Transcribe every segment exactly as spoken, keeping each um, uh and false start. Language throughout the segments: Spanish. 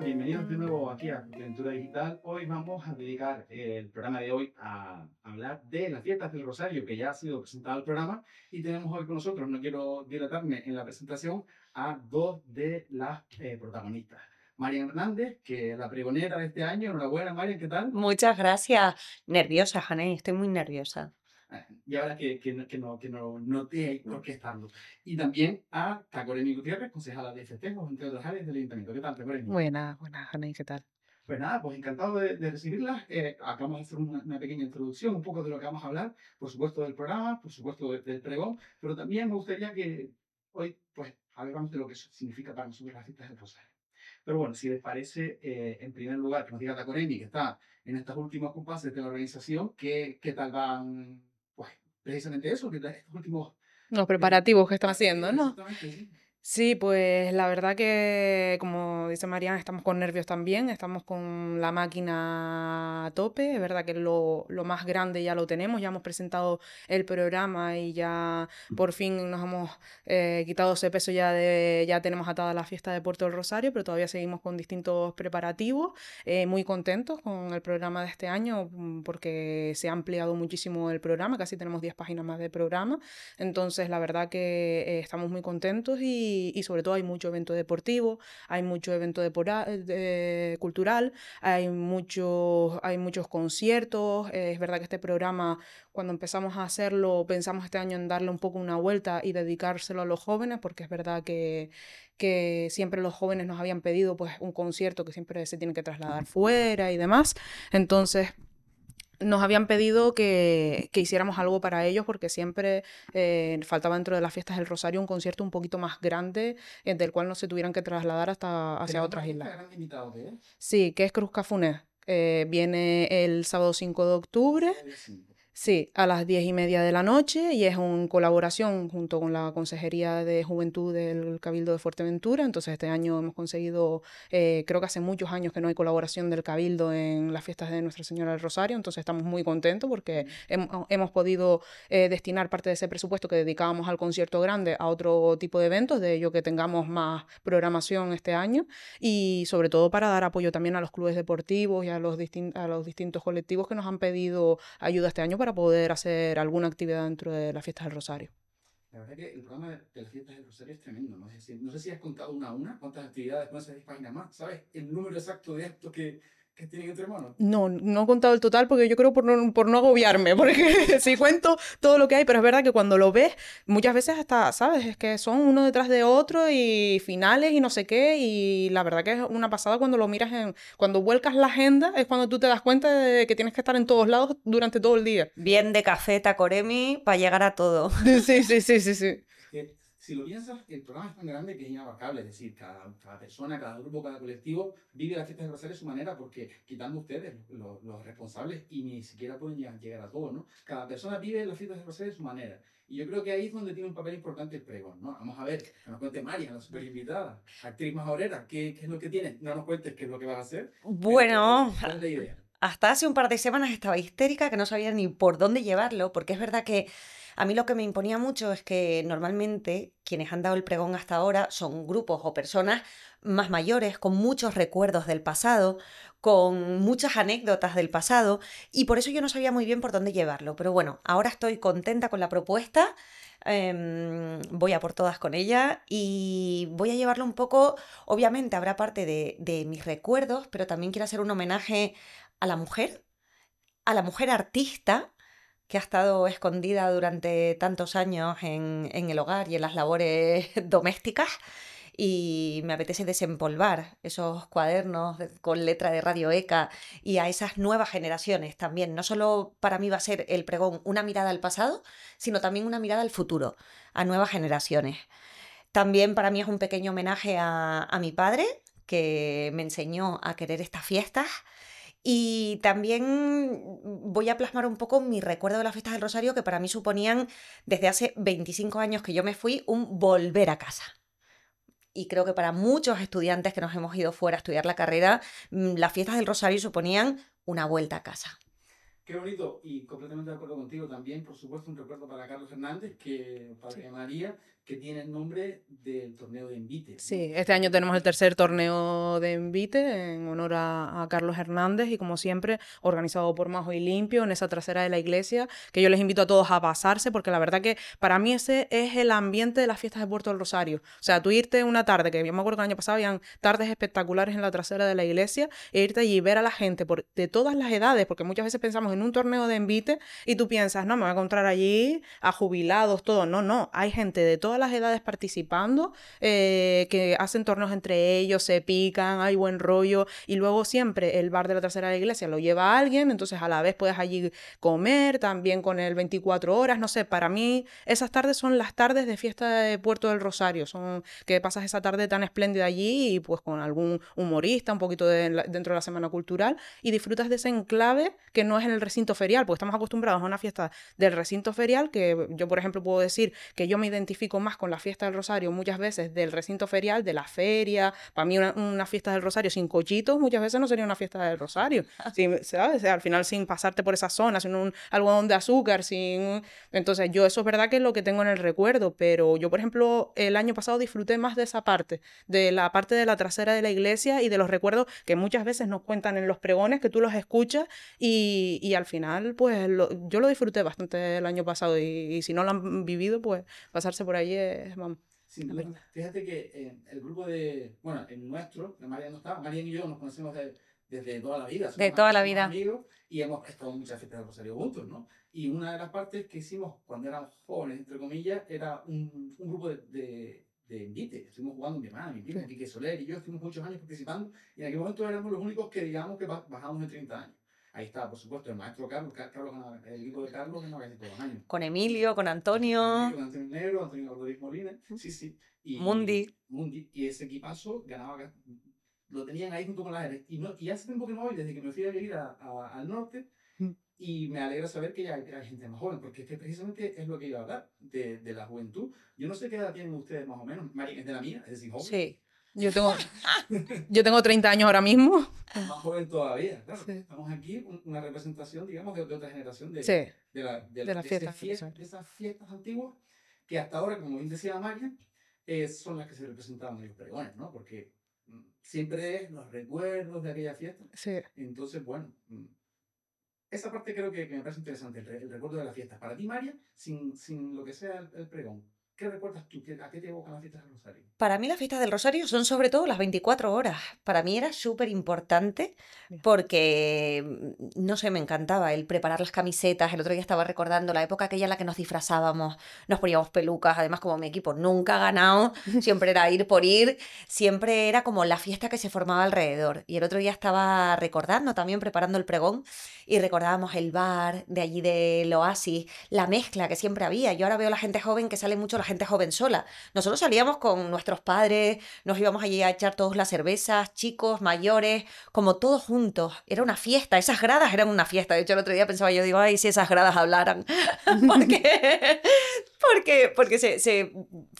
bienvenidos de nuevo aquí a Aventura Digital. Hoy vamos a dedicar el programa de hoy a hablar de las fiestas del Rosario, que ya ha sido presentado el programa, y tenemos hoy con nosotros, no quiero dilatarme en la presentación, a dos de las eh, protagonistas. Marian Hernández, que es la pregonera de este año. Enhorabuena, Marian, ¿qué tal? Muchas gracias. Nerviosa, Janey, estoy muy nerviosa. Eh, Y ahora que, que, no- que, no, que no noté por qué estarlo. Y también a Tacoremi Gutiérrez, concejala de festejos, entre otras áreas del Ayuntamiento. ¿Qué tal, Tacoremi? Buenas, buenas, Janey, ¿qué tal? Pues nada, pues encantado de, de recibirlas. Eh, acabamos de hacer una, una pequeña introducción, un poco de lo que vamos a hablar, por supuesto del programa, por supuesto de- del pregón, pero también me gustaría que hoy, pues, hablemos de lo que significa para nosotros las fiestas del Rosario. Pero bueno, si les parece, eh, en primer lugar, que nos diga Tacoremi, que está en estos últimos compases de la organización, ¿qué, qué tal van, pues, precisamente eso, que tal estos últimos... Los eh, preparativos que están haciendo, ¿no? exactamente, sí. Sí, pues la verdad que, como dice Mariana, estamos con nervios también, estamos con la máquina a tope, es verdad que lo, lo más grande ya lo tenemos, ya hemos presentado el programa y ya por fin nos hemos eh, quitado ese peso ya de, ya tenemos atada la fiesta de Puerto del Rosario, pero todavía seguimos con distintos preparativos, eh, muy contentos con el programa de este año mm, porque se ha ampliado muchísimo el programa, casi tenemos diez páginas más de programa, entonces la verdad que eh, estamos muy contentos y y, y sobre todo hay mucho evento deportivo, hay mucho evento depora- de- cultural, hay, muchos hay muchos conciertos. Eh, es verdad que este programa, cuando empezamos a hacerlo, pensamos este año en darle un poco una vuelta y dedicárselo a los jóvenes, porque es verdad que, que siempre los jóvenes nos habían pedido pues, un concierto que siempre se tiene que trasladar fuera y demás. Entonces, nos habían pedido que, que hiciéramos algo para ellos porque siempre eh, faltaba dentro de las fiestas del Rosario un concierto un poquito más grande, eh, del cual no se tuvieran que trasladar hasta hacia Tenemos una otras lista islas. de grandes invitados, ¿eh? Sí, que es Cruz Cafuné. Eh, viene el sábado cinco de octubre. Sábado día cinco. Sí, a las diez y media de la noche y es en colaboración junto con la Consejería de Juventud del Cabildo de Fuerteventura. Entonces este año hemos conseguido, eh, creo que hace muchos años que no hay colaboración del Cabildo en las fiestas de Nuestra Señora del Rosario, entonces estamos muy contentos porque hem- hemos podido eh, destinar parte de ese presupuesto que dedicábamos al concierto grande a otro tipo de eventos, de ello que tengamos más programación este año y sobre todo para dar apoyo también a los clubes deportivos y a los, distin- a los distintos colectivos que nos han pedido ayuda este año para poder hacer alguna actividad dentro de las fiestas del Rosario. La verdad que el programa de, de las fiestas del Rosario es tremendo, ¿no? Es decir, no sé si has contado una a una cuántas actividades, cuántas páginas más, ¿sabes? El número exacto de actos que, que tienen entre manos. No, no he contado el total porque yo creo por no, por no agobiarme, porque si cuento todo lo que hay, pero es verdad que cuando lo ves, muchas veces hasta, ¿sabes? Es que son uno detrás de otro y finales y no sé qué, y la verdad que es una pasada cuando lo miras en, cuando vuelcas la agenda, es cuando tú te das cuenta de que tienes que estar en todos lados durante todo el día. Bien de café, Tacoremi, para llegar a todo. Sí, sí, sí, sí, sí. Es que, si lo piensas, el programa es tan grande que es inabarcable. Es decir, cada, cada persona, cada grupo, cada colectivo vive las fiestas del Rosario a su manera, porque quitando ustedes, los, los responsables, y ni siquiera pueden llegar, llegar a todo, ¿no? Cada persona vive las fiestas del Rosario a su manera. Y yo creo que ahí es donde tiene un papel importante el pregón, ¿no? Vamos a ver, que nos cuente María, la super invitada, actriz más obrera, ¿qué, ¿qué es lo que tiene? No nos cuentes qué es lo que vas a hacer, pero Bueno, ¿cuál es la idea? hasta hace un par de semanas estaba histérica que no sabía ni por dónde llevarlo, porque es verdad que a mí lo que me imponía mucho es que normalmente quienes han dado el pregón hasta ahora son grupos o personas más mayores, con muchos recuerdos del pasado, con muchas anécdotas del pasado, y por eso yo no sabía muy bien por dónde llevarlo. Pero bueno, ahora estoy contenta con la propuesta. em, voy a por todas con ella y voy a llevarlo un poco, obviamente habrá parte de, de mis recuerdos, pero también quiero hacer un homenaje a la mujer, a la mujer artista que ha estado escondida durante tantos años en, en el hogar y en las labores domésticas. Y me apetece desempolvar esos cuadernos de- con letra de Radio ECA y a esas nuevas generaciones también. No solo para mí va a ser el pregón una mirada al pasado, sino también una mirada al futuro, a nuevas generaciones. También para mí es un pequeño homenaje a, a mi padre, que me enseñó a querer estas fiestas. Y también voy a plasmar un poco mi recuerdo de las fiestas del Rosario, que para mí suponían, desde hace veinticinco años que yo me fui, un volver a casa. Y creo que para muchos estudiantes que nos hemos ido fuera a estudiar la carrera, mm, las fiestas del Rosario suponían una vuelta a casa. Qué bonito y completamente de acuerdo contigo también, por supuesto, un recuerdo para Carlos Hernández, que padre Sí. de María, que tiene el nombre del torneo de Envite, ¿no? Sí, este año tenemos el tercer torneo de Envite en honor a, a Carlos Hernández y como siempre organizado por Majo y Limpio en esa trasera de la iglesia, que yo les invito a todos a pasarse porque la verdad que para mí ese es el ambiente de las fiestas de Puerto del Rosario. O sea, tú irte una tarde, que yo me acuerdo que el año pasado habían tardes espectaculares en la trasera de la iglesia, e irte allí y ver a la gente por, de todas las edades, porque muchas veces pensamos en un torneo de Envite y tú piensas, no, me voy a encontrar allí a jubilados, todo. No, no, hay gente de todas las edades participando, eh, que hacen torneos entre ellos, se pican, hay buen rollo, y luego siempre el bar de la trasera de la iglesia lo lleva a alguien, entonces a la vez puedes allí comer, también con el veinticuatro horas, no sé, para mí esas tardes son las tardes de fiesta de Puerto del Rosario, son que pasas esa tarde tan espléndida allí y pues con algún humorista, un poquito de, dentro de la Semana Cultural, y disfrutas de ese enclave que no es en el recinto ferial, porque estamos acostumbrados a una fiesta del recinto ferial, que yo por ejemplo puedo decir que yo me identifico más con la fiesta del Rosario muchas veces del recinto ferial, de la feria. Para mí una, una fiesta del Rosario sin cochitos muchas veces no sería una fiesta del Rosario, sin, ¿sabes? O sea, al final sin pasarte por esa zona, sin un algodón de azúcar, sin... Entonces yo eso es verdad que es lo que tengo en el recuerdo, pero yo por ejemplo el año pasado disfruté más de esa parte, de la parte de la trasera de la iglesia y de los recuerdos que muchas veces nos cuentan en los pregones, que tú los escuchas y, y al final pues lo, yo lo disfruté bastante el año pasado y, y si no lo han vivido pues pasarse por ahí es, vamos. Sin duda. Fíjate que eh, el grupo de, bueno, el nuestro, que Marian no estaba, Marian y yo nos conocemos de, desde toda la vida, somos De toda la vida. amigos y hemos estado en muchas fiestas de Rosario juntos, ¿no? Y una de las partes que hicimos cuando éramos jóvenes, entre comillas, era un, un grupo de, de, de Envite. Estuvimos jugando mi hermana, mi primo, Sí. Quique Soler y yo, estuvimos muchos años participando y en aquel momento éramos los únicos que digamos que bajamos de treinta años. Ahí estaba, por supuesto, el maestro Carlos, Carlos el equipo de Carlos, que no casi todos los años. Con Emilio, con Antonio. Con Antonio Negro, Antonio Rodríguez Molina, sí, sí. Y, Mundi. Mundi. Y ese equipazo ganaba, lo tenían ahí junto con la Jerez. Y, no, y hace tiempo que no voy, desde que me fui a vivir a, a, al norte, mm. y me alegra saber que ya hay, hay gente más joven, porque es que precisamente es lo que iba a hablar, de, de la juventud. Yo no sé qué edad tienen ustedes más o menos, Mari es de la mía, es decir, joven. Sí. Yo tengo, yo tengo treinta años ahora mismo. Más joven todavía, claro. Sí. Estamos aquí, una representación, digamos, de, de otra generación de, Sí. de, la, de, de, las de, fiestas, fiesta, de esas fiestas antiguas, que hasta ahora, como bien decía María, eh, son las que se representaban en los pregones, ¿no? Porque mm, siempre es los recuerdos de aquella fiesta. Sí. Entonces, bueno, mm, esa parte creo que, que me parece interesante, el, el recuerdo de las fiestas. Para ti, María, sin, sin lo que sea el, el pregón, ¿qué recuerdas tú? ¿A qué te evocan las fiestas del Rosario? Para mí las fiestas del Rosario son sobre todo las veinticuatro horas. Para mí era súper importante porque, no sé, me encantaba el preparar las camisetas. El otro día estaba recordando la época aquella en la que nos disfrazábamos, nos poníamos pelucas. Además, como mi equipo nunca ha ganado, siempre era ir por ir, siempre era como la fiesta que se formaba alrededor. Y el otro día estaba recordando también, preparando el pregón, y recordábamos el bar de allí del Oasis, la mezcla que siempre había. Yo ahora veo a la gente joven que sale mucho la gente joven sola. Nosotros salíamos con nuestros padres, nos íbamos allí a echar todos las cervezas, chicos, mayores, como todos juntos. Era una fiesta, esas gradas eran una fiesta. De hecho, el otro día pensaba yo, digo, ay, si esas gradas hablaran. porque porque, porque se, se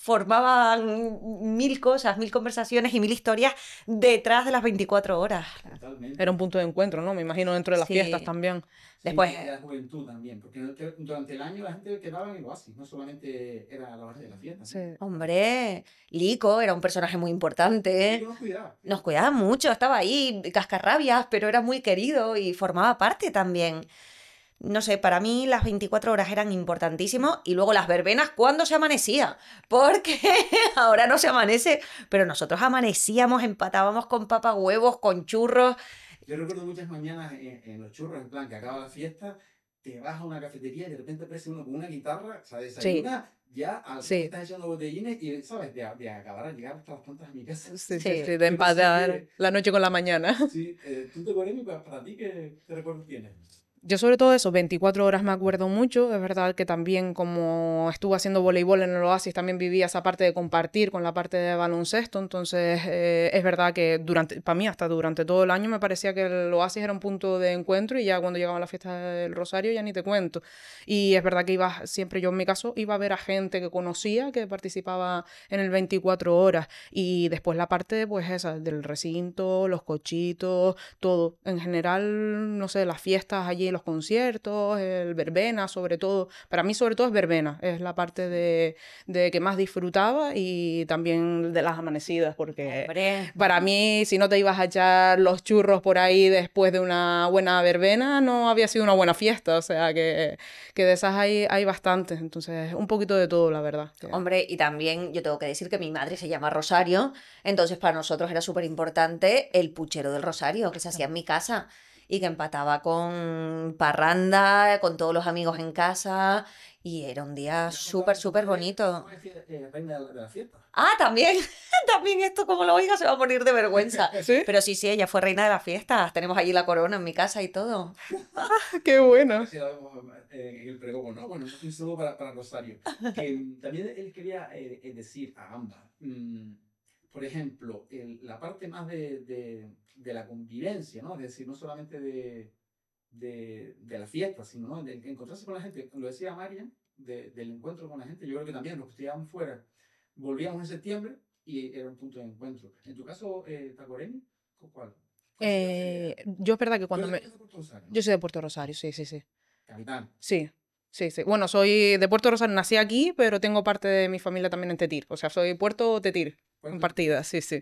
formaban mil cosas, mil conversaciones y mil historias detrás de las veinticuatro horas. Totalmente. Era un punto de encuentro, ¿no? Me imagino dentro de las Sí. fiestas también. Después, Sí, y de la juventud también, porque durante el año la gente quedaba en el oasis, no solamente era a la hora de la fiesta. Sí. hombre, Lico era un personaje muy importante. Sí, nos cuidaba. Nos cuidaba mucho, estaba ahí, cascarrabias, pero era muy querido y formaba parte también. No sé, para mí las veinticuatro horas eran importantísimos y luego las verbenas cuando se amanecía, porque ahora no se amanece, pero nosotros amanecíamos, empatábamos con papa huevos, con churros. Yo recuerdo muchas mañanas en, en los churros, en plan, que acaba la fiesta, te vas a una cafetería y de repente aparece uno con una guitarra, o sea, desayuna, sí. ya al sí. estás echando botellines y, ¿sabes? De, de acabar a llegar hasta las tantas a mi casa. Sí, sí, Sí. sí, de empatar la noche con la mañana. Sí, eh, ¿tú te acuerdas, para, para ti qué, qué recuerdos tienes? Yo sobre todo eso, veinticuatro horas me acuerdo mucho, es verdad que también como estuve haciendo voleibol en el Oasis también vivía esa parte de compartir con la parte de baloncesto, entonces eh, es verdad que durante, para mí hasta durante todo el año me parecía que el Oasis era un punto de encuentro y ya cuando llegaba la fiesta del Rosario ya ni te cuento. Y es verdad que iba, siempre yo en mi caso iba a ver a gente que conocía que participaba en el veinticuatro horas y después la parte pues esa del recinto, los cochitos, todo. En general, no sé, las fiestas allí calle, los conciertos, el verbena, sobre todo. Para mí, sobre todo, es verbena. Es la parte de, de que más disfrutaba y también de las amanecidas, porque Hombre, para mí, si no te ibas a echar los churros por ahí después de una buena verbena, no había sido una buena fiesta. O sea, que, que de esas hay, hay bastantes. Entonces, un poquito de todo, la verdad. que- hombre, y también yo tengo que decir que mi madre se llama Rosario, entonces para nosotros era súper importante el puchero del Rosario que se hacía en mi casa y que empataba con parranda, con todos los amigos en casa y era un día Me súper, contaba que tu súper madre bonito. fue fie- eh, reina de la, de la fiesta. Ah, también, también esto como lo oiga se va a morir de vergüenza. ¿Sí? Pero sí, sí, ella fue reina de las fiestas, tenemos allí la corona en mi casa y todo. ¡Qué A bueno! ver si la vemos eh, en el pregón, ¿no? Bueno, un saludo para, para Rosario. Que mm, también él quería eh, eh, decir a ambas, mm, por ejemplo, el- la parte más de, de, de la convivencia, ¿no? Es decir, no solamente de, de, de la fiesta, sino ¿no? de encontrarse con la gente. Lo decía Marian, de- del encuentro con la gente. Yo creo que también los que estudiaban fuera, volvíamos en septiembre y era un punto de encuentro. En tu caso, eh, Tacoreni, ¿cuál? ¿Cuál sería? Eh, yo es verdad que Tú cuando eres me... de Puerto Rosario, ¿no? Yo soy de Puerto Rosario, sí, sí, sí. Capitán. Sí, sí, sí. Bueno, soy de Puerto Rosario, nací aquí, pero tengo parte de mi familia también en Tetir. O sea, soy Puerto Tetir. Puerto- Compartida, sí, sí.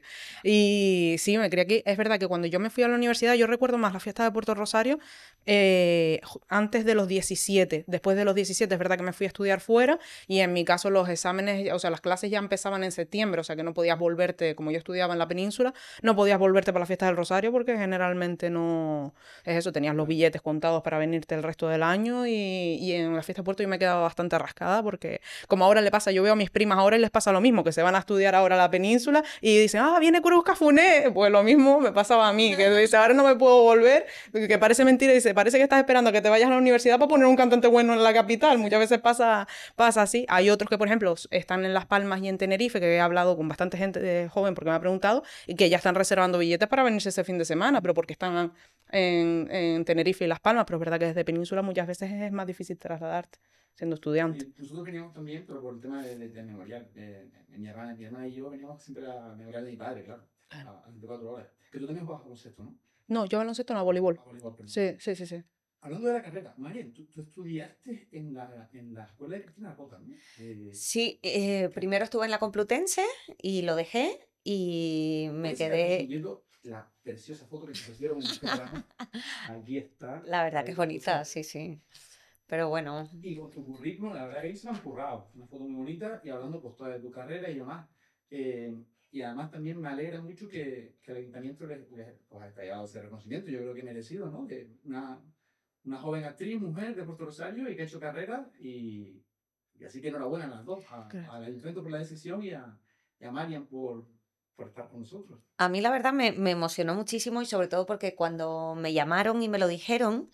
Y sí, me crié aquí. Es verdad que cuando yo me fui a la universidad, yo recuerdo más la fiesta de Puerto Rosario eh, ju- antes de los diecisiete. Después de los diecisiete, es verdad que me fui a estudiar fuera y en mi caso los exámenes, o sea, las clases ya empezaban en septiembre, o sea, que no podías volverte, como yo estudiaba en la península, no podías volverte para la fiesta del Rosario porque generalmente no, es eso, tenías los billetes contados para venirte el resto del año y, y en la fiesta de Puerto yo me quedaba bastante rascada porque como ahora le pasa, yo veo a mis primas ahora y les pasa lo mismo, que se van a estudiar ahora a la península y dicen, ah, viene Cruz Cafuné, pues lo mismo me pasaba a mí, que dice, ahora no me puedo volver, que parece mentira, dice, parece que estás esperando a que te vayas a la universidad para poner un cantante bueno en la capital, muchas veces pasa, pasa así. Hay otros que, por ejemplo, están en Las Palmas y en Tenerife, que he hablado con bastante gente de joven porque me ha preguntado, y que ya están reservando billetes para venirse ese fin de semana, pero porque están en, en Tenerife y Las Palmas, pero es verdad que desde Península muchas veces es más difícil trasladarte siendo estudiante. Eh, nosotros veníamos también, pero por el tema de, de, de memorial. Eh, mi, hermana, mi hermana y yo veníamos siempre a memorial de mi padre, claro, a, a veinticuatro horas. Que tú también juegas baloncesto, ¿no? No, yo baloncesto no, voleibol. A voleibol, perdón. Sí, sí, sí, sí. Hablando de la carrera, María, tú, tú estudiaste en la, en la escuela de Cristina Rota, ¿no? Eh, Sí, eh, primero estuve en la Complutense y lo dejé y me puedes ir quedé... resumiendo la preciosa foto que se pusieron en este programa. Aquí está. La verdad que Ahí, es bonita, o sea, sí, sí. Pero bueno, y con tu currículum, la verdad que ahí se han currado. Una foto muy bonita y hablando pues toda de tu carrera y demás. Eh, y además también me alegra mucho que, que el ayuntamiento les, les pues, haya llevado ese reconocimiento. Yo creo que merecido, ¿no? De una, una joven actriz, mujer de Puerto Rosario y que ha hecho carrera. Y, y así que enhorabuena a las dos, a- Claro. al ayuntamiento por la decisión y a, y a Marian por, por estar con nosotros. a mí la verdad me, me emocionó muchísimo y sobre todo porque cuando me llamaron y me lo dijeron,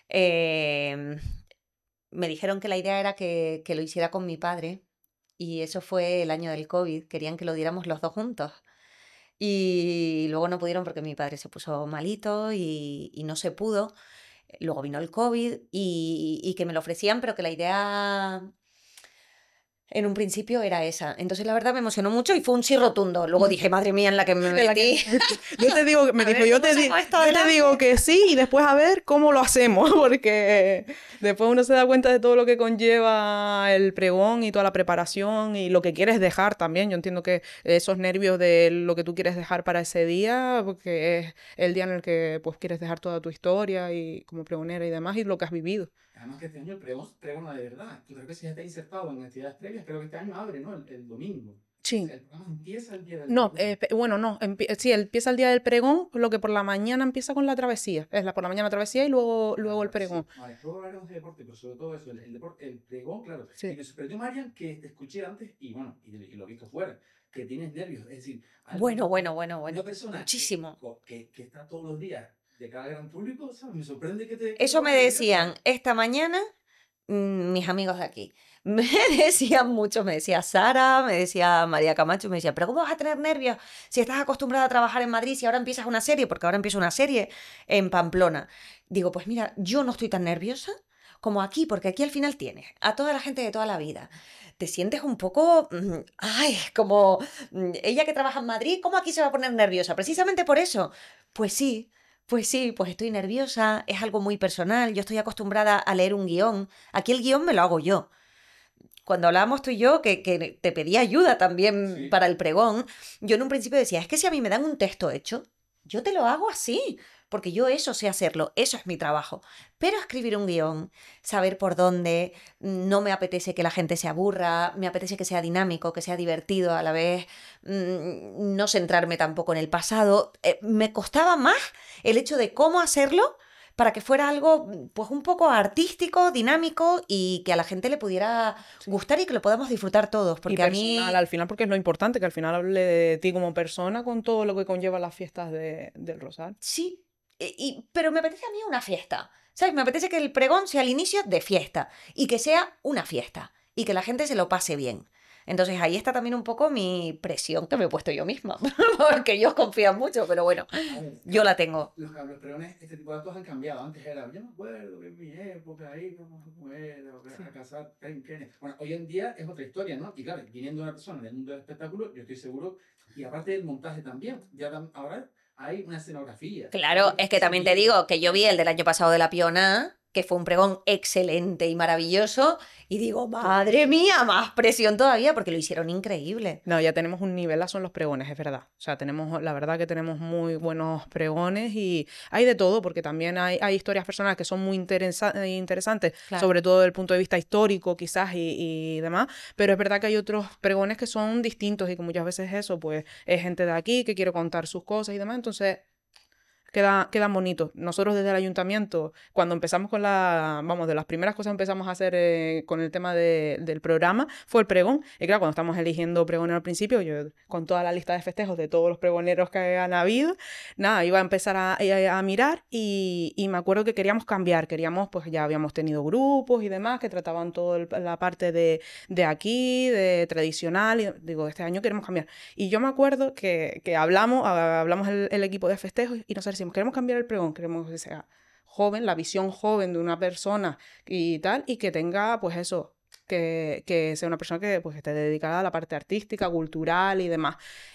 em, me dijeron que la idea era que, que lo hiciera con mi padre y eso fue el año del COVID, querían que lo diéramos los dos juntos. Y luego no pudieron porque mi padre se puso malito y, y no se pudo. Luego vino el COVID y, y que me lo ofrecían, pero que la idea en un principio era esa. Entonces la verdad me emocionó mucho y fue un sí rotundo. Luego dije, madre mía, en la que me En la que- metí. Yo te digo, me A dijo, ver, yo ¿cómo te, di- saco esto yo te adelante? digo que sí y después a ver cómo lo hacemos, porque después uno se da cuenta de todo lo que conlleva el pregón y toda la preparación y lo que quieres dejar también. Yo entiendo que esos nervios de lo que tú quieres dejar para ese día, porque es el día en el que pues quieres dejar toda tu historia y como pregonera y demás y lo que has vivido. Además que este año el pregón pregona de verdad. Yo creo que si ya está insertado en actividades previas, creo que este año abre, ¿no? El, el domingo. O Sí. sea, el programa empieza el día del No, pregón. eh, pe- bueno, no, empie- sí, empieza el día del pregón, lo que por la mañana empieza con la travesía. Es la por la mañana travesía y luego, luego el Ah, pregón. sí. Vale, luego hablaremos de deporte, pero sobre todo eso, el, el deporte, el pregón, claro. Sí. Y me sorprendió, Marian, que te escuché antes, y bueno, y, y lo he visto fuera, que tienes nervios. Es decir, algo- Bueno, bueno, bueno, bueno. una persona que- Muchísimo. Que, que está todos los días de cara al gran público, ¿sabes? Me sorprende que te... que Eso te me pongas decían nerviosa. esta mañana mm, mis amigos de aquí. Me decían mucho, me decía Sara, me decía María Camacho, me decía, pero ¿cómo vas a tener nervios si estás acostumbrada a trabajar en Madrid, si ahora empiezas una serie? Porque ahora empiezo una serie en Pamplona. Digo, pues mira, yo no estoy tan nerviosa como aquí, porque aquí al final tienes a toda la gente de toda la vida. Te sientes un poco, mm, ay, como mm, ella que trabaja en Madrid, ¿cómo aquí se va a poner nerviosa? Precisamente por eso. Pues sí, Pues sí, pues estoy nerviosa, es algo muy personal, yo estoy acostumbrada a leer un guión, aquí el guión me lo hago yo. Cuando hablábamos tú y yo, que, que te pedí ayuda también Sí. para el pregón, yo en un principio decía, es que si a mí me dan un texto hecho, yo te lo hago así, porque yo eso sé hacerlo, eso es mi trabajo. Pero escribir un guión, saber por dónde, no me apetece que la gente se aburra, me apetece que sea dinámico, que sea divertido a la vez, mm, no centrarme tampoco en el pasado. Eh, me costaba más el hecho de cómo hacerlo para que fuera algo pues un poco artístico, dinámico y que a la gente le pudiera Sí. gustar y que lo podamos disfrutar todos, Y porque a personal mí al final, porque es lo importante, que al final hable de ti como persona con todo lo que conlleva las fiestas de, del Rosal. sí, y, y- pero me apetece a mí una fiesta, ¿sabes? Me apetece que el pregón sea el inicio de fiesta y que sea una fiesta y que la gente se lo pase bien. Entonces ahí está también un poco mi presión que me he puesto yo misma, porque ellos confían mucho, pero bueno, A ver, yo la claro, tengo. los, los pregones, este tipo de actos han cambiado. Antes era, yo me acuerdo que en mi época ahí, como mujeres, Sí. a casar, penquenes. Bueno, hoy en día es otra historia, ¿no? Y claro, viniendo una persona del mundo del espectáculo, yo estoy seguro, y aparte del montaje también, ya tam- ahora hay una escenografía, Claro, hay es que también te sonido. digo que yo vi el del año pasado de la Piona, que fue un pregón excelente y maravilloso, y digo, madre mía, más presión todavía, porque lo hicieron increíble. No, ya tenemos un nivelazo en los pregones, es verdad. O sea, tenemos, la verdad que tenemos muy buenos pregones y hay de todo, porque también hay, hay historias personales que son muy interesa- eh, interesantes, Claro. sobre todo desde el punto de vista histórico quizás y, y demás, pero es verdad que hay otros pregones que son distintos y que muchas veces eso, pues es gente de aquí que quiere contar sus cosas y demás, entonces queda, quedan bonitos. Nosotros desde el ayuntamiento, cuando empezamos con la, vamos, de las primeras cosas que empezamos a hacer eh, con el tema de- del programa, fue el pregón. Y claro, cuando estamos eligiendo pregonero al principio, yo con toda la lista de festejos de todos los pregoneros que han habido, nada, iba a empezar a, a- a mirar y, y me acuerdo que queríamos cambiar, queríamos, pues ya habíamos tenido grupos y demás que trataban toda la parte de, de aquí, de tradicional, y digo, este año queremos cambiar. Y yo me acuerdo que, que hablamos, ah, hablamos el, el equipo de festejos y nos decimos, queremos cambiar el pregón, queremos que sea joven, la visión joven de una persona y tal, y que tenga, pues eso, que, que sea una persona que pues, esté dedicada a la parte artística, cultural y demás.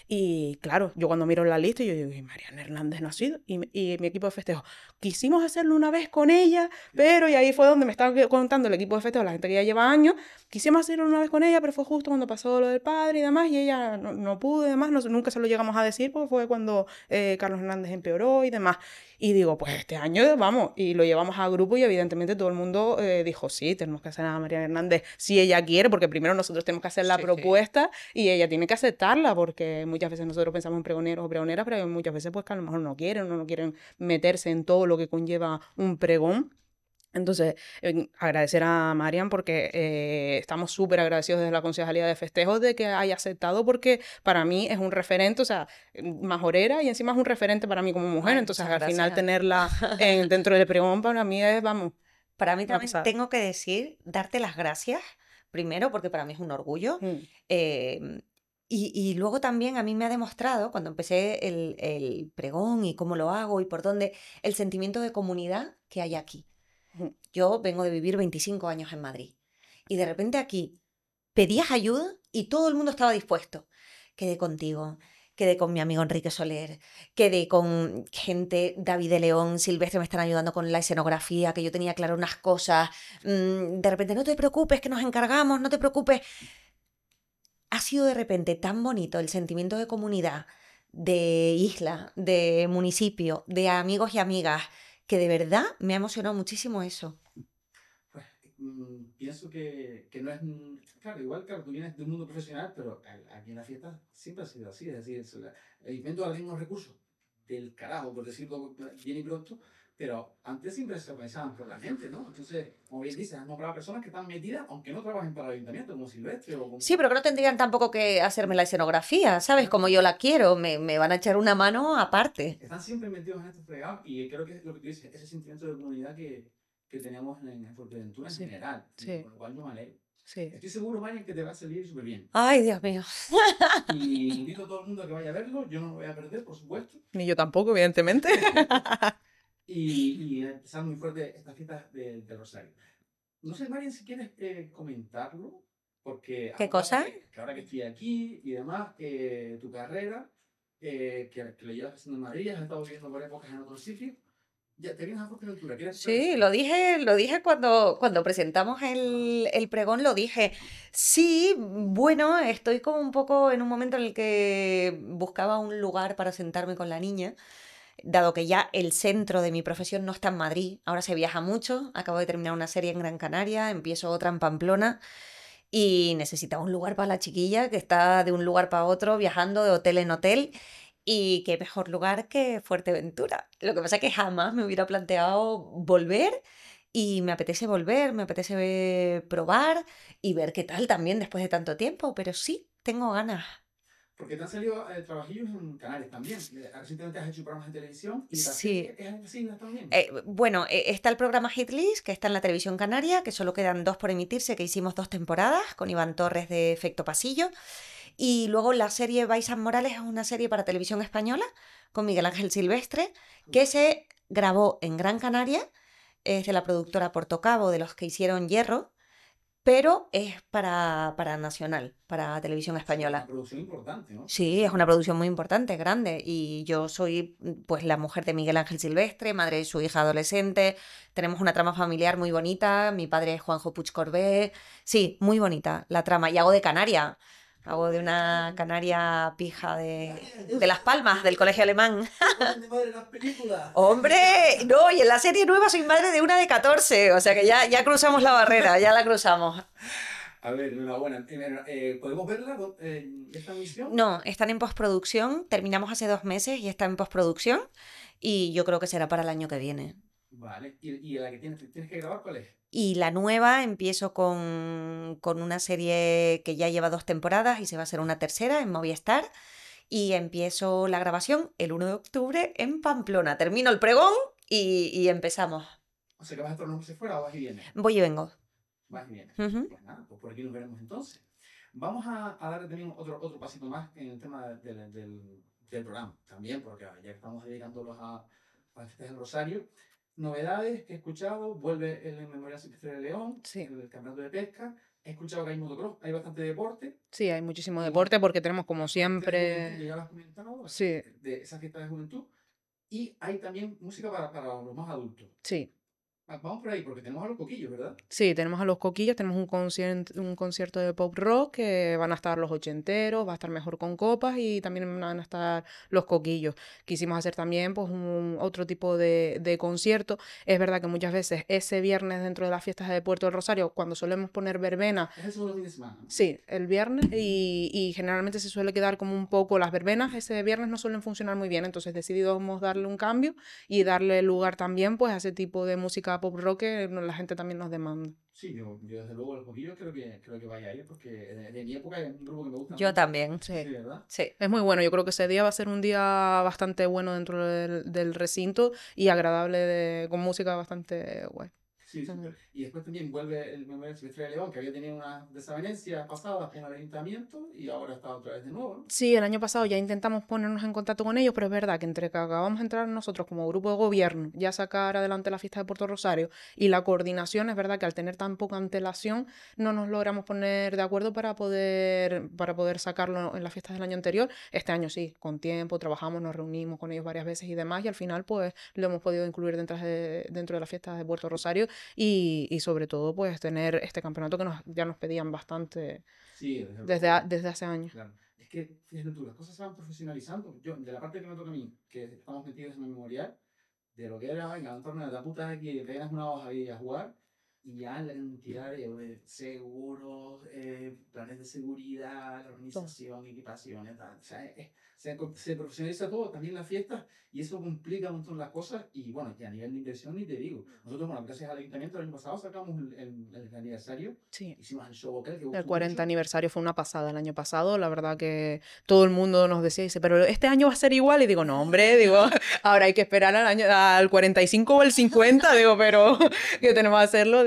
Y claro, yo cuando miro la lista, yo digo, y Mariana Hernández no ha sido, y, y mi equipo de festejos, quisimos hacerlo una vez con ella, pero, y ahí fue donde me estaba contando el equipo de festejos, la gente que ya lleva años, quisimos hacerlo una vez con ella, pero fue justo cuando pasó lo del padre y demás, y ella no, no pudo y demás, no, nunca se lo llegamos a decir porque fue cuando eh, Carlos Hernández empeoró y demás. Y digo, pues este año vamos, y lo llevamos a grupo y evidentemente todo el mundo eh, dijo, sí, tenemos que hacer a María Hernández si ella quiere, porque primero nosotros tenemos que hacer la Sí, sí. propuesta y ella tiene que aceptarla, porque muchas veces nosotros pensamos en pregoneros o pregoneras, pero muchas veces pues que a lo mejor no quieren, o no quieren meterse en todo lo que conlleva un pregón. Entonces, eh, agradecer a Marian porque eh, estamos súper agradecidos desde la Concejalía de Festejos de que haya aceptado porque para mí es un referente, o sea, majorera y encima es un referente para mí como mujer. Ay, Entonces, muchas al final gracias. tenerla en, dentro del pregón para mí es, vamos, Para mí una también pasada. tengo que decir, darte las gracias, primero, porque para mí es un orgullo. Mm. eh, y, y luego también a mí me ha demostrado, cuando empecé el, el pregón y cómo lo hago y por dónde, el sentimiento de comunidad que hay aquí. Mm. Yo vengo de vivir veinticinco años en Madrid y de repente aquí pedías ayuda y todo el mundo estaba dispuesto. Quedé contigo, quedé con mi amigo Enrique Soler, quedé con gente, David de León, Silvestre me están ayudando con la escenografía, que yo tenía claro unas cosas. mm, De repente, no te preocupes, que nos encargamos, no te preocupes. Ha sido de repente tan bonito el sentimiento de comunidad, de isla, de municipio, de amigos y amigas, que de verdad me ha emocionado muchísimo eso. Pues mm, pienso que, que no es. mm, Claro, igual, claro, tú vienes de un mundo profesional, pero a- aquí en la fiesta siempre ha sido así. Es decir, es la- el invento de los mismos recursos del carajo, por decirlo bien y pronto, pero antes siempre se organizaban por la gente, ¿no? Entonces, como bien dices, han nombrado personas que están metidas, aunque no trabajen para el ayuntamiento, como Silvestre o como. Sí, pero que no tendrían tampoco que hacerme la escenografía, ¿sabes? Como yo la quiero, me, me van a echar una mano aparte. Están siempre metidos en estos fregados y creo que es lo que tú dices, ese sentimiento de comunidad que, que teníamos en, en Fuerteventura en Sí, general, y sí, con lo cual yo me alegro. sí. Estoy seguro, Marian, que te va a salir súper bien. Ay, Dios mío. Y invito a todo el mundo a que vaya a verlo, yo no lo voy a perder, por supuesto. Ni yo tampoco, evidentemente. Y, y empezar muy fuerte estas fiestas de, de Rosario. No sé, Marian, si quieres eh, comentarlo, porque ¿Qué ahora cosa? que, que ahora que estoy aquí y demás, eh, tu carrera, eh, que, que lo llevas haciendo en Madrid, has estado viviendo por épocas en otros sitios, Ya, te vienes a Fuerteventura, ¿quieres hacer Sí, eso? lo dije, lo dije cuando, cuando presentamos el, el pregón, lo dije. Sí, bueno, estoy como un poco en un momento en el que buscaba un lugar para sentarme con la niña, dado que ya el centro de mi profesión no está en Madrid, ahora se viaja mucho, acabo de terminar una serie en Gran Canaria, empiezo otra en Pamplona y necesitaba un lugar para la chiquilla que está de un lugar para otro viajando de hotel en hotel. Y qué mejor lugar que Fuerteventura. Lo que pasa es que jamás me hubiera planteado volver y me apetece volver, me apetece ve- probar y ver qué tal también después de tanto tiempo, pero sí, tengo ganas. Porque te han salido eh, trabajillos en canales también. Eh, Recientemente has hecho programas de televisión y la serie Sí. es en las islas también. Eh, bueno, eh, está el programa Hitlist, que está en la televisión canaria, que solo quedan dos por emitirse, que hicimos dos temporadas con Iván Torres de Efecto Pasillo. Y luego la serie Baisan Morales es una serie para televisión española con Miguel Ángel Silvestre, que se grabó en Gran Canaria, es de la productora Portocabo, de los que hicieron Hierro, pero es para, para Nacional, para televisión O sea, que es una española. producción importante, ¿no? Sí, Sí, es sí. una producción muy importante, grande, y yo soy mm, pues la mujer de Miguel Ángel Silvestre, madre de su hija adolescente, tenemos una trama familiar muy bonita, mi padre es Juanjo Puig Corbé, sí, muy bonita la trama, y hago de canaria, hago de una canaria pija de, de Las Palmas, del colegio alemán. ¿Te ponen de madre las películas? Hombre, no, y en la serie nueva soy madre de una de catorce, o sea que ya, ya cruzamos la barrera, ya la cruzamos. A ver, enhorabuena. Eh, eh, ¿podemos verla, do- eh, esta emisión? No, están en postproducción, terminamos hace dos meses y está en postproducción y yo creo que será para el año que viene. Vale. ¿Y, y la que tienes, tienes que grabar cuál es? Y la nueva empiezo con, con una serie que ya lleva dos temporadas y se va a hacer una tercera en Movistar y empiezo la grabación el uno de octubre en Pamplona. Termino el pregón y, y empezamos. O sea, que vas a estar unos meses fuera o vas y vienes. Voy y vengo. Vas y vienes. Ujú. Pues nada, pues por aquí nos veremos entonces. Vamos a, a darle también otro, otro pasito más en el tema del, del, del programa. También, porque ya que estamos dedicándolos a, a las fiestas del Rosario. Novedades que he escuchado, vuelve el Memorial Silvestre de León, Sí, el campeonato de pesca. He escuchado que hay motocross, hay bastante deporte. sí, hay muchísimo Y bueno, deporte porque tenemos como de juventud, que siempre, ya lo has comentado, sí, de esa fiesta de juventud. Y hay también música para, para los más adultos. sí. Ah, vamos por ahí, porque tenemos a los coquillos, ¿verdad? Sí, tenemos a Los Coquillos, tenemos un concierto, un concierto de pop rock que van a estar los ochenteros, va a estar Mejor con Copas y también van a estar Los Coquillos. Quisimos hacer también pues un otro tipo de, de concierto. Es verdad que muchas veces ese viernes dentro de las fiestas de Puerto del Rosario, cuando solemos poner verbena, Es el segundo fin de semana, ¿no? sí, el viernes y, y generalmente se suele quedar como un poco las verbenas, ese viernes no suelen funcionar muy bien, entonces decidimos darle un cambio y darle lugar también pues a ese tipo de música pop rock que no- la gente también nos demanda. Sí, yo, yo desde luego los coquillos creo que, creo que vaya a ir, porque de, de mi época es un grupo que me gusta Yo mucho. también. Sí, Sí. ¿verdad? Sí. Es muy bueno, yo creo que ese día va a ser un día bastante bueno dentro del, del recinto y agradable de- con música bastante guay. Sí, súper. Y después también vuelve el Memorial Silvestre de León, que había tenido unas desavenencias pasadas con el ayuntamiento y ahora está otra vez de nuevo, ¿no? Sí, el año pasado ya intentamos ponernos en contacto con ellos, pero es verdad que entre que acabamos de entrar nosotros como grupo de gobierno, ya sacar adelante la fiesta de Puerto Rosario y la coordinación, es verdad que al tener tan poca antelación no nos logramos poner de acuerdo para poder, para poder sacarlo en las fiestas del año anterior. Este año sí, con tiempo, trabajamos, nos reunimos con ellos varias veces y demás y al final pues lo hemos podido incluir dentro de, dentro de las fiestas de Puerto Rosario y, y sobre todo pues tener este campeonato que nos, ya nos pedían bastante Sí, desde desde, a- luego. desde hace años. Claro. Es que, fíjate tú, las cosas se van profesionalizando. Yo, de la parte que me toca a mí, que estamos metidos en el memorial, de lo que era, venga, un torneo de la puta aquí, te ganas una hoja ahí a jugar, y ya la cantidad de, de seguros, eh, planes de seguridad, la organización, equipaciones, tal. O sea, es- se, se profesionaliza todo, también las fiestas, y eso complica un montón las cosas, y bueno, y a nivel de inversión ni te digo. Nosotros, bueno, gracias al ayuntamiento, el año pasado sacamos el, el, el aniversario, Sí. hicimos el show hotel, que El gustó cuarenta mucho. aniversario fue una pasada el año pasado, la verdad que todo el mundo nos decía, dice, pero este año va a ser igual, y digo, no, hombre, digo, ahora hay que esperar al año, al cuarenta y cinco o al cincuenta, digo, pero que tenemos que hacerlo, digo.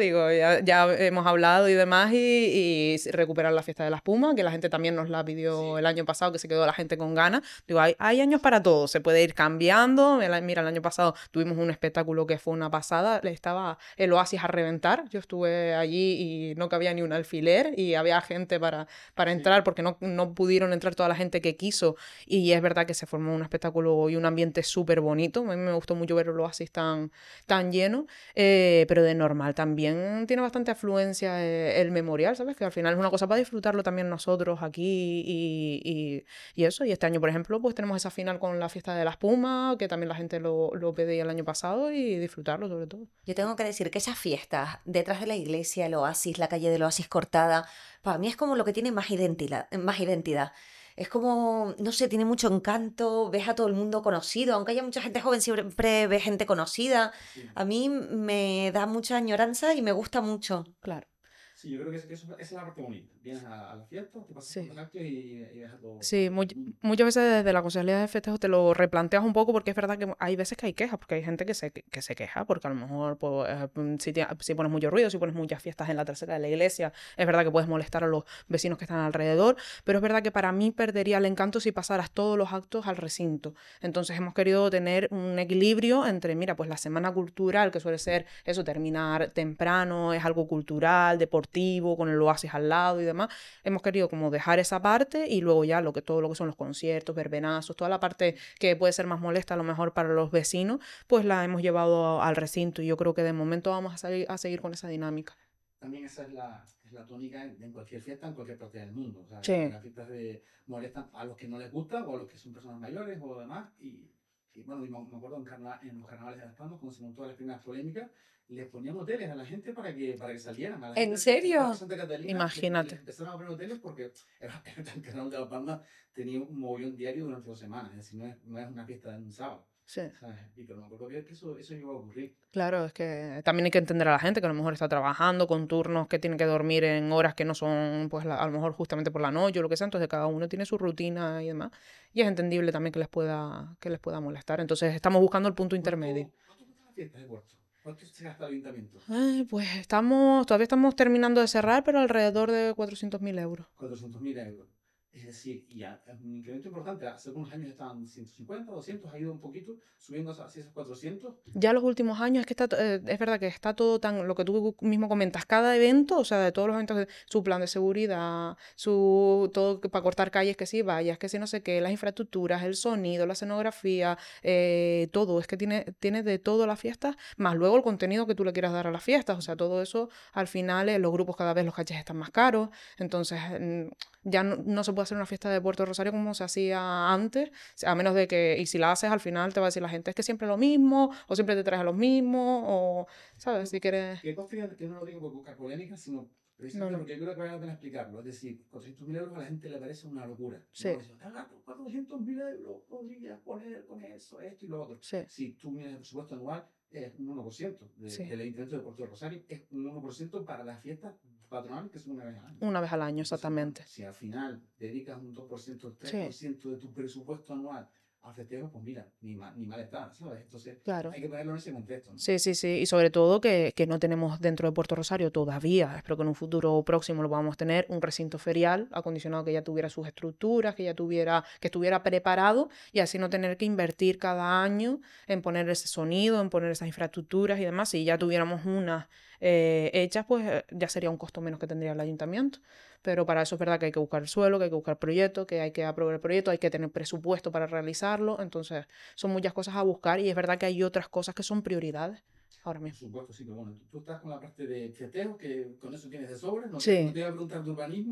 digo, ya, ya hemos hablado y demás, y, y recuperar la fiesta de la espuma, que la gente también nos la pidió Sí. el año pasado, que se quedó la gente con ganas. Digo, hay, hay años para todo, se puede ir cambiando. El- Mira, el año pasado tuvimos un espectáculo que fue una pasada, estaba el Oasis a reventar. Yo estuve allí y no cabía ni un alfiler y había gente para, para Sí. entrar porque no, no pudieron entrar toda la gente que quiso, y es verdad que se formó un espectáculo y un ambiente súper bonito. A mí me gustó mucho ver el Oasis tan, tan lleno, eh, pero de normal también tiene bastante afluencia eh, el memorial, ¿sabes? Que al final es una cosa para disfrutarlo también nosotros aquí y, y, y eso. Y este año, por ejemplo, pues tenemos esa final con la fiesta de la espuma, que también la gente lo, lo pedía el año pasado, y disfrutarlo sobre todo. Yo tengo que decir que esas fiestas detrás de la iglesia, el oasis, la calle del oasis cortada, para mí es como lo que tiene más identidad, más identidad. Es como, no sé, tiene mucho encanto, ves a todo el mundo conocido, aunque haya mucha gente joven, siempre ves gente conocida. Sí. A mí me da mucha añoranza y me gusta mucho. Claro. Sí, yo creo que, es- que eso, esa es la parte bonita. Vienes a, a la fiesta, te pasas Sí. por los actos y, y ves a todo, a Sí, todo mu- el mundo. muchas veces desde la Concejalía de Festejos te lo replanteas un poco, porque es verdad que hay veces que hay quejas, porque hay gente que se, que se queja, porque a lo mejor pues, eh, mm, si, tie- si pones mucho ruido, si pones muchas fiestas en la trasera de la iglesia, es verdad que puedes molestar a los vecinos que están alrededor, pero es verdad que para mí perdería el encanto si pasaras todos los actos al recinto. Entonces hemos querido tener un equilibrio entre, mira, pues la semana cultural, que suele ser eso, terminar temprano, es algo cultural, deportivo, con el oasis al lado y demás. Hemos querido como dejar esa parte, y luego ya lo que todo lo que son los conciertos, verbenazos, toda la parte que puede ser más molesta a lo mejor para los vecinos, pues la hemos llevado al recinto, y yo creo que de momento vamos a, salir, a seguir con esa dinámica. También esa es la, es la tónica en, en cualquier fiesta, en cualquier parte del mundo. O sea, que Sí, las fiestas de, molestan a los que no les gusta o a los que son personas mayores o demás. Y, y bueno, y me, me acuerdo en, carna- en los carnavales de Las Palmas, cuando se montó las primeras polémicas, les ponían hoteles a la gente para que, para que salieran. A la ¿En gente de- de serio? Santa Catalina les, imagínate. les empezaron a poner hoteles porque el, el carnaval de Las Palmas tenía un mogollón diario durante dos semanas. Es decir, no es, no es una fiesta de un sábado. Sí. ¿Sabes? Y pero me acuerdo que que eso, eso iba a ocurrir. Claro, es que también hay que entender a la gente que a lo mejor está trabajando con turnos que tiene que dormir en horas que no son, pues la- a lo mejor justamente por la noche o lo que sea, entonces cada uno tiene su rutina y demás, y es entendible también que les pueda, que les pueda molestar. Entonces estamos buscando el punto intermedio. ¿Cuánto, cuánto cuesta la fiesta de Puerto? ¿Cuánto se gasta el ayuntamiento? Ay, pues estamos, todavía estamos terminando de cerrar, pero alrededor de cuatrocientos mil euros. cuatrocientos mil euros. Es decir, y ya es un incremento importante. Hace algunos años estaban ciento cincuenta, doscientos, ha ido un poquito, subiendo hacia esos cuatrocientos. Ya los últimos años es que está, to- eh, es verdad que está todo tan, lo que tú mismo comentas, cada evento, o sea, de todos los eventos, de- su plan de seguridad, su, todo que- para cortar calles, que sí vayas, que sí no sé qué, las infraestructuras, el sonido, la escenografía, eh, todo, es que tiene, tiene de todo la fiesta, más luego el contenido que tú le quieras dar a las fiestas, o sea, todo eso, al final, eh, los grupos cada vez los cachés están más caros, entonces mm, ya no, no se puede hacer una fiesta de Puerto Rosario como se hacía antes, a menos de que, y si la haces al final te va a decir la gente, es que siempre lo mismo, o siempre te traes a los mismos, o, ¿sabes? Si quieres... Que confían que no lo digo por buscar polémica, sino No, precisamente no. porque yo creo que vale la pena explicarlo. Es decir, cuatrocientos mil euros a la gente le parece una locura. Sí. ¿No? Dicen, "Ah, cuatrocientos mil euros, podrías poner con eso, esto y lo otro". Sí, Si tú miras el presupuesto anual, es un uno por ciento de, sí. del incremento de Puerto Rosario, es un uno por ciento para las fiestas patronales que son una vez al año. Una vez al año, Entonces, bueno, exactamente. si al final dedicas un dos por ciento, tres por Sí, ciento de tu presupuesto anual a festejos, pues mira, ni mal, ni mal está, ¿sabes? Entonces claro. hay que ponerlo en ese contexto, ¿no? Sí, sí, sí. Y sobre todo que, que no tenemos dentro de Puerto Rosario todavía, espero que en un futuro próximo lo podamos tener, un recinto ferial acondicionado que ya tuviera sus estructuras, que ya tuviera, que estuviera preparado, y así no tener que invertir cada año en poner ese sonido, en poner esas infraestructuras y demás. Si ya tuviéramos unas eh, hechas, pues eh, ya sería un costo menos que tendría el ayuntamiento. Pero para eso es verdad que hay que buscar el suelo, que hay que buscar proyectos, que hay que aprobar el proyecto, hay que tener presupuesto para realizarlo. Entonces, son muchas cosas a buscar, y es verdad que hay otras cosas que son prioridades ahora Por mismo. supuesto, sí, pero bueno, tú, tú estás con la parte de festejos, que con eso tienes de sobra, no te, no Sí, te voy a preguntar de urbanismo,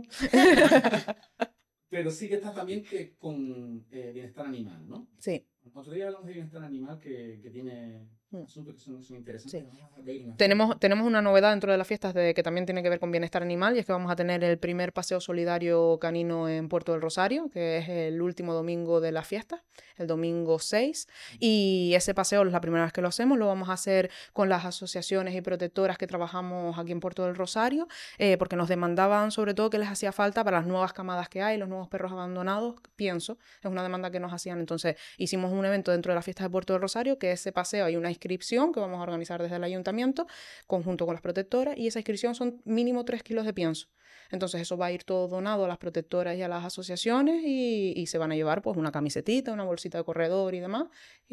pero sí que estás también que con eh, bienestar animal, ¿no? sí. Otro día hablamos de bienestar animal que, que tiene Mm. asuntos que son, son interesantes. Sí. Vamos a ver una Tenemos, tenemos una novedad dentro de las fiestas de, que también tiene que ver con bienestar animal, y es que vamos a tener el primer paseo solidario canino en Puerto del Rosario, que es el último domingo de la fiesta, el domingo seis, y ese paseo es la primera vez que lo hacemos, lo vamos a hacer con las asociaciones y protectoras que trabajamos aquí en Puerto del Rosario, eh, porque nos demandaban sobre todo que les hacía falta para las nuevas camadas que hay, los nuevos perros abandonados, pienso, es una demanda que nos hacían. Entonces hicimos un evento dentro de la fiesta de Puerto del Rosario, que ese paseo hay una inscripción que vamos a organizar desde el ayuntamiento, conjunto con las protectoras, y esa inscripción son mínimo tres kilos de pienso. Entonces eso va a ir todo donado a las protectoras y a las asociaciones y, y se van a llevar pues una camisetita, una bolsita de corredor y demás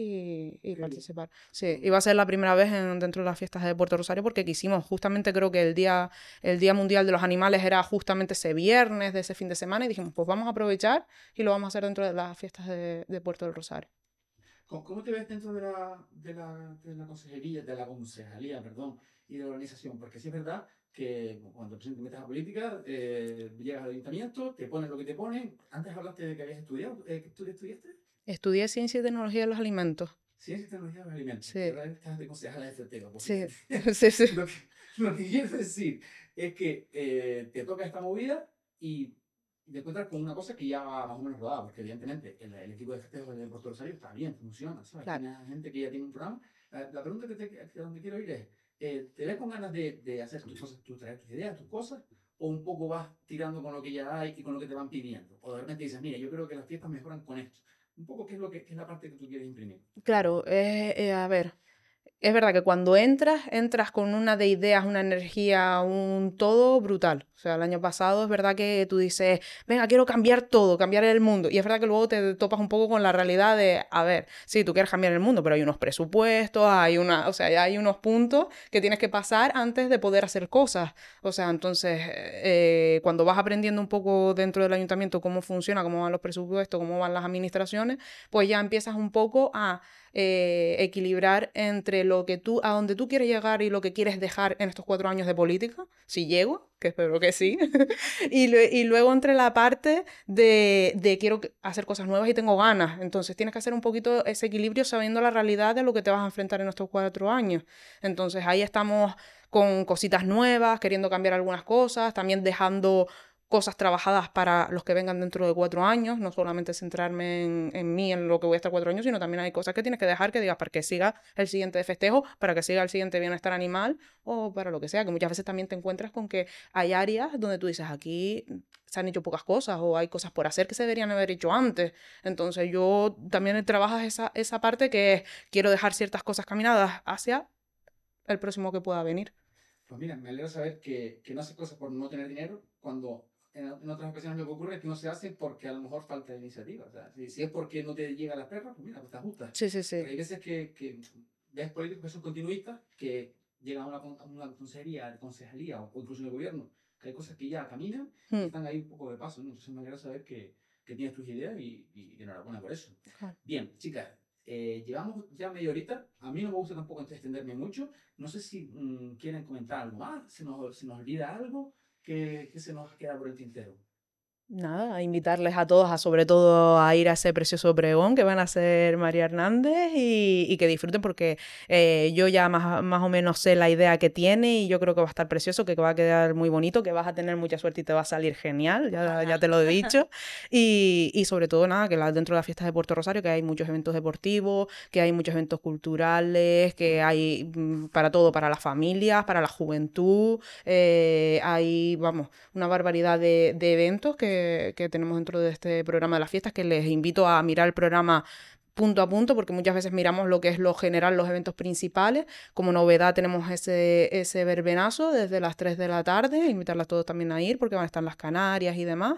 y, y participar. Sí, y va a ser la primera vez en, dentro de las fiestas de Puerto Rosario porque quisimos, justamente creo que el día, el Día Mundial de los Animales era justamente ese viernes de ese fin de semana y dijimos pues vamos a aprovechar y lo vamos a hacer dentro de las fiestas de, de Puerto del Rosario. ¿Cómo, cómo te ves dentro de la, de la, de la consejería, de la concejalía, perdón, y de la organización? Porque sí es verdad que cuando te metes a política, eh, llegas al ayuntamiento, te ponen lo que te ponen. Antes hablaste de que habías estudiado. Eh, ¿Qué estu- estudiaste? Estudié Ciencia y Tecnología de los Alimentos. Ciencia y tecnología de los alimentos. Sí. Y ahora estás de concejala de Fertega. Sí, sí, sí. Lo que, lo que quiero decir es que eh, te toca esta movida y te encuentras con una cosa que ya va más o menos rodada, porque evidentemente el, el equipo de festejos de Puerto Rosario está bien, funciona, ¿sabes? Claro. Tiene gente que ya tiene un programa. La, la pregunta que, te, que donde quiero ir es, eh, ¿te ves con ganas de, de hacer tus cosas, tus, traer tus ideas, tus cosas? ¿O un poco vas tirando con lo que ya hay y con lo que te van pidiendo? O de repente dices, mira, yo creo que las fiestas mejoran con esto. Un poco qué es, lo que, qué es la parte que tú quieres imprimir. Claro, eh, eh, a ver, es verdad que cuando entras, entras con una de ideas, una energía, un todo brutal. O sea, el año pasado es verdad que tú dices, venga, quiero cambiar todo, cambiar el mundo. Y es verdad que luego te topas un poco con la realidad de, a ver, sí, tú quieres cambiar el mundo, pero hay unos presupuestos, hay una, o sea, ya hay unos puntos que tienes que pasar antes de poder hacer cosas. O sea, entonces, eh, cuando vas aprendiendo un poco dentro del ayuntamiento cómo funciona, cómo van los presupuestos, cómo van las administraciones, pues ya empiezas un poco a eh, equilibrar entre lo que tú, a donde tú quieres llegar y lo que quieres dejar en estos cuatro años de política, si llego, que espero que sí, y, lo, y luego entre la parte de, de quiero hacer cosas nuevas y tengo ganas. Entonces tienes que hacer un poquito ese equilibrio sabiendo la realidad de lo que te vas a enfrentar en estos cuatro años. Entonces ahí estamos con cositas nuevas, queriendo cambiar algunas cosas, también dejando cosas trabajadas para los que vengan dentro de cuatro años, no solamente centrarme en, en mí, en lo que voy a estar cuatro años, sino también hay cosas que tienes que dejar que digas para que siga el siguiente de festejo, para que siga el siguiente bienestar animal o para lo que sea, que muchas veces también te encuentras con que hay áreas donde tú dices, aquí se han hecho pocas cosas o hay cosas por hacer que se deberían haber hecho antes. Entonces yo también trabajas esa, esa parte que es, quiero dejar ciertas cosas caminadas hacia el próximo que pueda venir. Pues mira, me alegra saber que, que no haces cosas por no tener dinero cuando en, en otras ocasiones lo que ocurre es que no se hace porque a lo mejor falta iniciativa. O sea, si, si es porque no te llega las perras, pues mira, pues te ajustas. Sí, sí, sí. Pero hay veces que, que ves políticos que son continuistas, que llegan a una, con- a una consejería, concejalía o incluso en el gobierno, que hay cosas que ya caminan y Hmm. están ahí un poco de paso, ¿no? Entonces me alegra saber que, que tienes tus ideas y, y enhorabuena por eso. Claro. Bien, chicas, eh, llevamos ya media horita. A mí no me gusta tampoco extenderme mucho. No sé si mm, quieren comentar algo más, se nos, se nos olvida algo que, que se nos queda por el tintero. Nada, a invitarles a todos, a sobre todo a ir a ese precioso pregón que van a hacer María Hernández y, y que disfruten porque eh, yo ya más, más o menos sé la idea que tiene y yo creo que va a estar precioso, que va a quedar muy bonito, que vas a tener mucha suerte y te va a salir genial, ya, ya te lo he dicho. Y, y sobre todo, nada, que la, dentro de las fiestas de Puerto Rosario, que hay muchos eventos deportivos, que hay muchos eventos culturales, que hay mm, para todo, para las familias, para la juventud, eh, hay, vamos, una barbaridad de, de eventos que que tenemos dentro de este programa de las fiestas, que les invito a mirar el programa punto a punto, porque muchas veces miramos lo que es lo general, los eventos principales. Como novedad tenemos ese, ese verbenazo desde las tres de la tarde, invitarlas a todos también a ir, porque van a estar las Canarias y demás.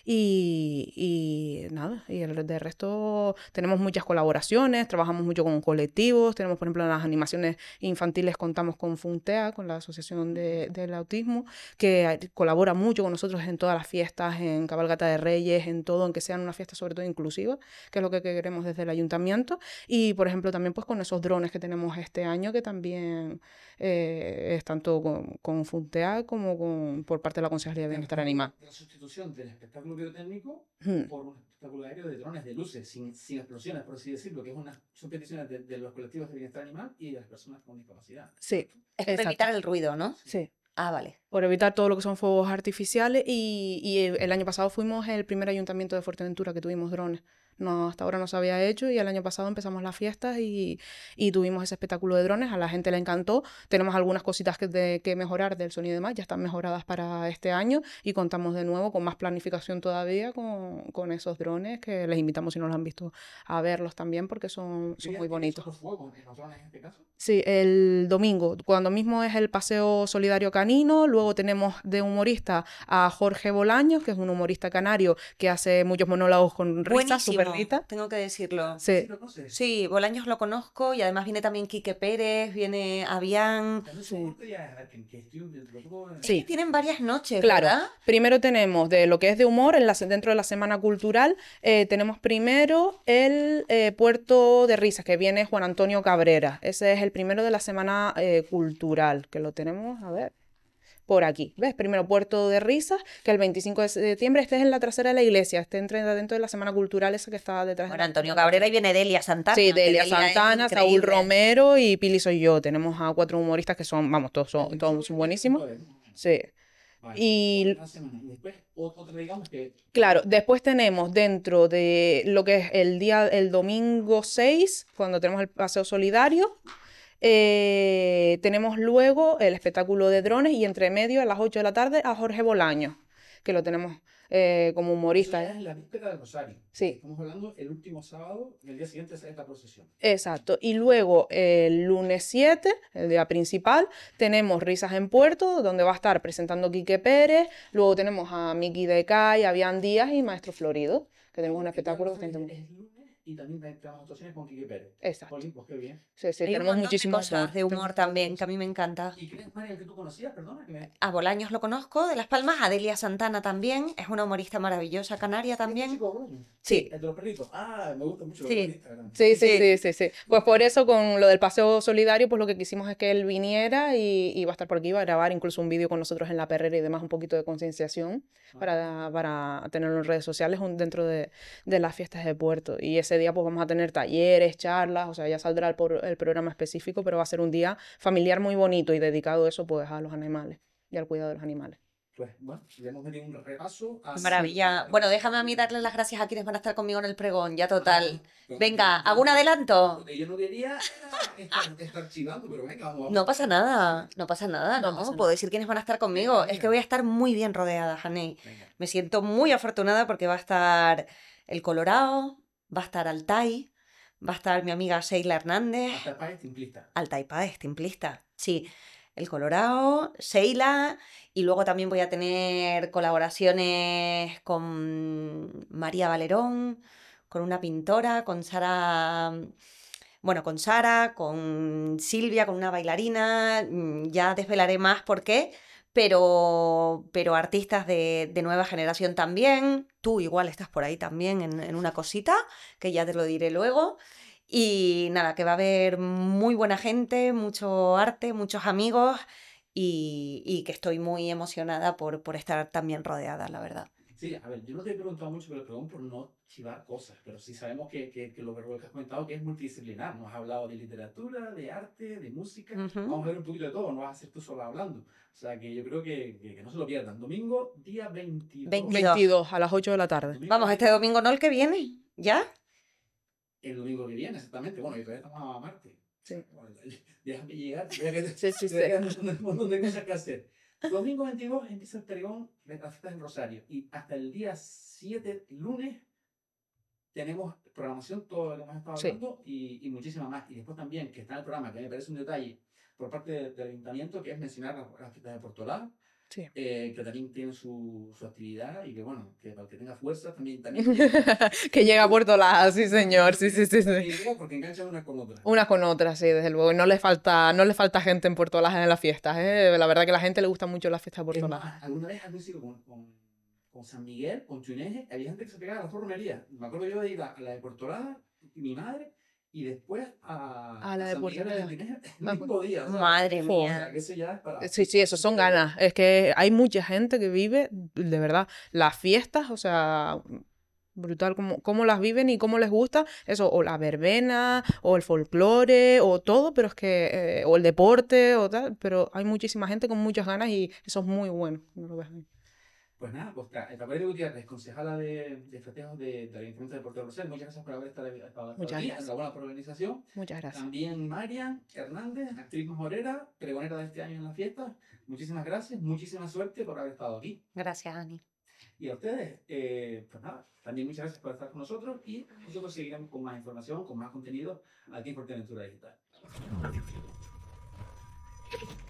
Y, y nada, y el de resto tenemos muchas colaboraciones, trabajamos mucho con colectivos, tenemos por ejemplo en las animaciones infantiles contamos con FUNTEA, con la Asociación de, del Autismo, que colabora mucho con nosotros en todas las fiestas, en Cabalgata de Reyes, en todo, en que sean una fiesta sobre todo inclusiva, que es lo que queremos desde el ayuntamiento. Y por ejemplo también pues con esos drones que tenemos este año, que también eh, es tanto con, con FUNTEA como con, por parte de la Consejería de Bienestar Animal. La sustitución del espectáculo pirotécnico Hmm. por un espectáculo aéreo de drones de luces, sin, sin explosiones, por así decirlo, que es una, son peticiones de, de los colectivos de bienestar animal y de las personas con discapacidad. Sí, Es para exacto. evitar el ruido, ¿no? Sí. Ah, vale. Por evitar todo lo que son fuegos artificiales y, y el año pasado fuimos el primer ayuntamiento de Fuerteventura que tuvimos drones. No, hasta ahora no se había hecho y el año pasado empezamos las fiestas y, y tuvimos ese espectáculo de drones, a la gente le encantó. Tenemos algunas cositas que, de, que mejorar del sonido y demás, ya están mejoradas para este año y contamos de nuevo con más planificación todavía con, con esos drones que les invitamos si no los han visto a verlos también porque son, son muy bonitos. ¿Los fuegos en los drones en este caso? Sí, el domingo, cuando mismo es el Paseo Solidario Canino, luego tenemos de humorista a Jorge Bolaños, que es un humorista canario que hace muchos monólogos con risas, súper Buenísimo, rita. tengo que decirlo. Sí, ¿Sí lo conoces? Sí, Bolaños lo conozco y además viene también Quique Pérez, viene Avián. También Sí. supongo que ya es que- que estoy- lo tengo en- Es que Sí. tienen varias noches, claro. ¿verdad? Primero tenemos de lo que es de humor en la, dentro de la Semana Cultural, eh, tenemos primero el eh, Puerto de Risas, que viene Juan Antonio Cabrera. Ese es el primero de la Semana eh, Cultural, que lo tenemos, a ver, por aquí. ¿Ves? Primero Puerto de Risas, que el veinticinco de septiembre, este es en la trasera de la iglesia, este entra dentro de la Semana Cultural esa que está detrás de Bueno, la- Antonio Cabrera y viene Delia Santana. Sí, que Delia es Santana, Saúl increíble. Romero y Pili Soy Yo. Tenemos a cuatro humoristas que son, vamos, todos son, el todos veinticinco son buenísimos. de septiembre. Sí. Vale. Y Una semana. Y después, ot- otra, digamos que claro, después tenemos dentro de lo que es el día, el domingo seis, cuando tenemos el paseo solidario, eh, tenemos luego el espectáculo de drones y entre medio a las ocho de la tarde a Jorge Bolaños, que lo tenemos eh, como eso humorista. ya es la víspera del Rosario. Sí. Estamos hablando el último sábado y el día siguiente sale esta procesión. Exacto. Y luego el lunes siete, el día principal, tenemos Risas en Puerto, donde va a estar presentando Quique Pérez. Luego tenemos a Miki Decay, a Bian Díaz y Maestro Florido, que tenemos un El día espectáculo del Rosario bastante... es lunes y también tenemos actuaciones con Quique Pérez. Exacto. Jolín, pues qué bien. Sí, sí, Hay un tenemos montón de muchísimo cosas humor. de humor también, que a mí me encanta. ¿Y crees, María, que tú conocías? Perdona. Que me... A Bolaños lo conozco, de Las Palmas, a Delia Santana también, es una humorista maravillosa, canaria ¿Este también. chico Bolaños? Sí. El de los perritos. Ah, me gusta mucho los Sí. humoristas, ¿verdad? Sí, sí, Sí. sí, sí, sí. Pues por eso con lo del paseo solidario, pues lo que quisimos es que él viniera y, y va a estar por aquí, va a grabar incluso un vídeo con nosotros en La Perrera y demás, un poquito de concienciación para, para tenerlo en redes sociales un- dentro de, de las fiestas de Puerto. Y ese día pues vamos a tener talleres, charlas, o sea, ya saldrá el, por- el programa específico, pero va a ser un día familiar muy bonito y dedicado eso pues a los animales y al cuidado de los animales. Pues bueno, ya hemos tenido un repaso. Qué así- maravilla. Bueno, déjame a mí darle las gracias a quienes van a estar conmigo en el pregón, ya total. Pero- Venga, ¿hago un adelanto? Lo que yo no quería era estar, estar chivando, pero venga, vamos. No pasa nada, no pasa nada, No no, pasa puedo decir quiénes van a estar conmigo. Venga, Es que venga. voy a estar muy bien rodeada, Janey. Venga. Me siento muy afortunada porque va a estar el Colorado, va a estar Altai, va a estar mi amiga Sheila Hernández. Hasta el país simplista. Altai Páez, timplista. Sí, el Colorado, Sheila, y luego también voy a tener colaboraciones con María Valerón, con una pintora, con Sara, bueno, con Sara, con Silvia, con una bailarina, mm, ya desvelaré más por qué, pero, pero artistas de, de nueva generación también. Tú igual estás por ahí también en, en una cosita, que ya te lo diré luego. Y nada, que va a haber muy buena gente, mucho arte, muchos amigos y, y que estoy muy emocionada por, por estar tan bien rodeada, la verdad. Sí, a ver, yo no te he preguntado mucho, pero perdón por no chivar cosas, pero sí sabemos que, que, que lo lo que has comentado que es multidisciplinar. Nos has hablado de literatura, de arte, de música. Ujú. Vamos a ver un poquito de todo, no vas a ser tú sola hablando. O sea que yo creo que, que, que no se lo pierdan. Domingo, día veintidós. veintidós. veintidós a las ocho de la tarde. Domingo Vamos, este veintidós. domingo no el que viene, ¿ya? El domingo que viene, exactamente. Bueno, y todavía estamos a martes. Sí. Bueno, déjame llegar. voy a que- Sí, sí, sí. voy a que- un montón- un montón de cosas que hacer. Domingo veintidós empieza el pregón de las fiestas del Rosario. Y hasta el día siete, lunes, tenemos programación, todo lo que hemos estado Sí. hablando, y, y muchísima más. Y después también, que está en el programa, que me parece un detalle por parte de- del ayuntamiento, que es mencionar las, las fiestas de Portolá, Sí. eh, que también tienen su, su actividad y que, bueno, que para el que tenga fuerza también... también Que llega a Puerto La, sí señor, sí, sí, sí, sí. Y digo, porque enganchan una con otra. Unas con otras, sí, desde luego. Y no le falta, no le falta gente en Puerto Lajas en las fiestas, ¿eh? La verdad que a la gente le gusta mucho las fiestas de Es Puerto más, Lajas. alguna vez había sido con, con, con San Miguel, con Tuneje, había gente que se pegaba a la romería. Me acuerdo yo de ir a, a la de Portolá, mi madre, y después a, A la de San Miguel Portolá. de Tuneje, el mismo día. o sea, Madre o Joder. sea, mía. que eso ya es para... Sí, sí, eso son ganas. Es que hay mucha gente que vive, de verdad, las fiestas, o sea, brutal cómo, cómo las viven y cómo les gusta. Eso, o la verbena, o el folclore, o todo, pero es que, eh, o el deporte, o tal, pero hay muchísima gente con muchas ganas y eso es muy bueno. No lo ves ahí. Pues nada, pues Raquel Gutiérrez, concejala de, de festejos de, del Ayuntamiento de Puerto Rosell, muchas gracias por haber estado, estado Muchas aquí, gracias. enhorabuena por la organización. Muchas gracias. También Marian Hernández, actriz majorera, pregonera de este año en la fiesta. Muchísimas gracias, muchísima suerte por haber estado aquí. Gracias, Ani. Y a ustedes, eh, pues nada, también muchas gracias por estar con nosotros y nosotros seguiremos con más información, con más contenido aquí en Fuerteventura Digital.